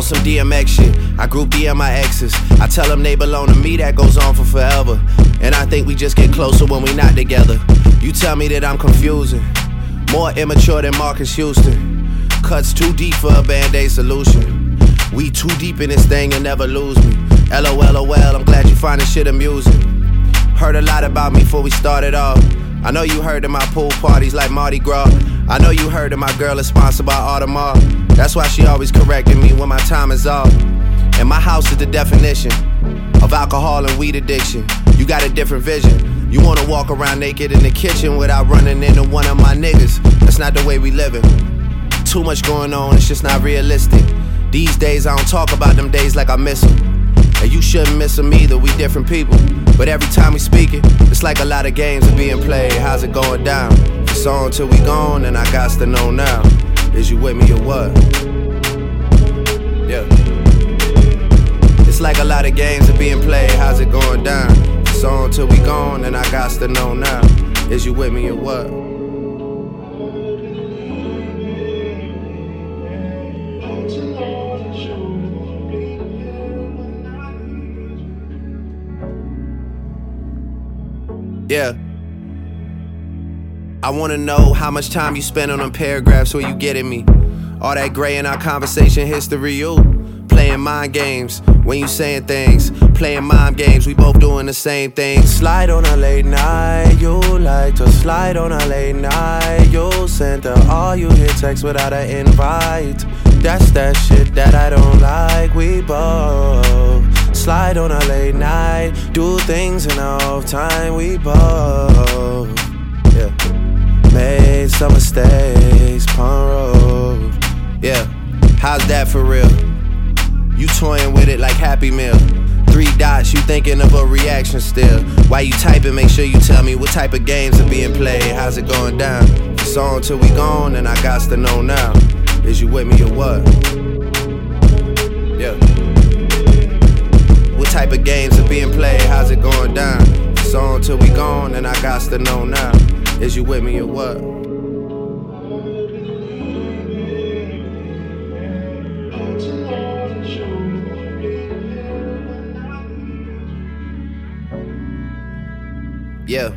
some DMX shit. I group DM my exes. I tell them they belong to me, that goes on for forever. And I think we just get closer when we not together. You tell me that I'm confusing, more immature than Marcus Houston. Cuts too deep for a Band-Aid solution. We too deep in this thing, you'll never lose me. LOL, I'm glad you find this shit amusing. Heard a lot about me before we started off. I know you heard of my pool parties like Mardi Gras. I know you heard that my girl is sponsored by Audemars. That's why she always correcting me when my time is off. And my house is the definition of alcohol and weed addiction. You got a different vision. You wanna walk around naked in the kitchen without running into one of my niggas. That's not the way we living. Too much going on, it's just not realistic. These days I don't talk about them days like I miss them. And you shouldn't miss them either, we different people. But every time we speak it, it's like a lot of games are being played. How's it going down? It's on till we gone, and I got to know now. Is you with me or what? Yeah. It's like a lot of games are being played. How's it going down? It's on till we gone, and I got to know now. Is you with me or what? Yeah. I wanna know how much time you spend on them paragraphs where you getting me. All that gray in our conversation history, you playing mind games when you saying things. Playing mind games, we both doing the same thing. Slide on a late night, you like to slide on a late night. You sent her all you hit text without an invite. That's that shit that I don't like, we both slide on a late night, do things in off time, we both, yeah. Made some mistakes, pun road, yeah. How's that for real? You toying with it like Happy Meal. 3 dots, you thinking of a reaction still. While you typing, make sure you tell me what type of games are being played. How's it going down? It's on till we gone, and I got to know now. Is you with me or what? Yeah. What type of games are being played? How's it going down? It's on till we gone, and I got to know now. Is you with me or what? Yeah.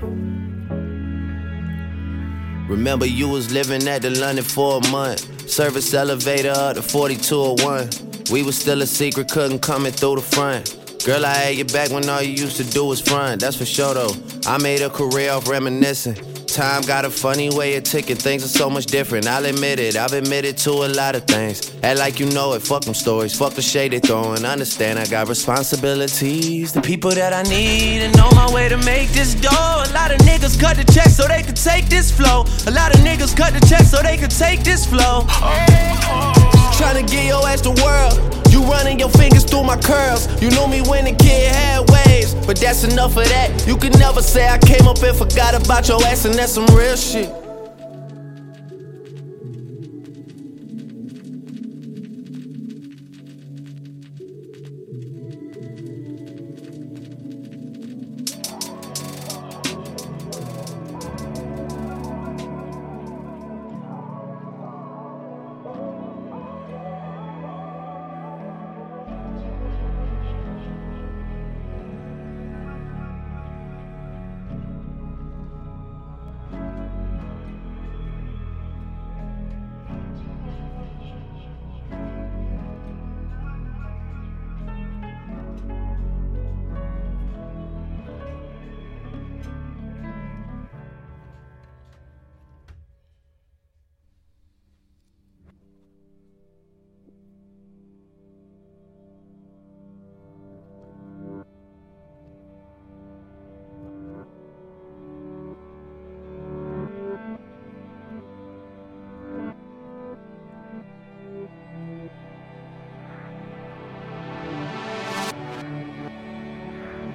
Remember you was living at the London for a month. Service elevator up to 4201. We was still a secret, couldn't come in through the front. Girl, I had your back when all you used to do was front. That's for sure though. I made a career off reminiscing. Time got a funny way of ticking. Things are so much different, I'll admit it. I've admitted to a lot of things. Act like you know it, fuck them stories. Fuck the shade they throwing. Understand I got responsibilities. The people that I need and on my way to make this dough. A lot of niggas cut the check so they could take this flow. A lot of niggas cut the check so they could take this flow. Tryna get your ass the world. You running your fingers through my curls. You knew me when the kid had waves, but that's enough of that. You could never say I came up and forgot about your ass, and that's some real shit.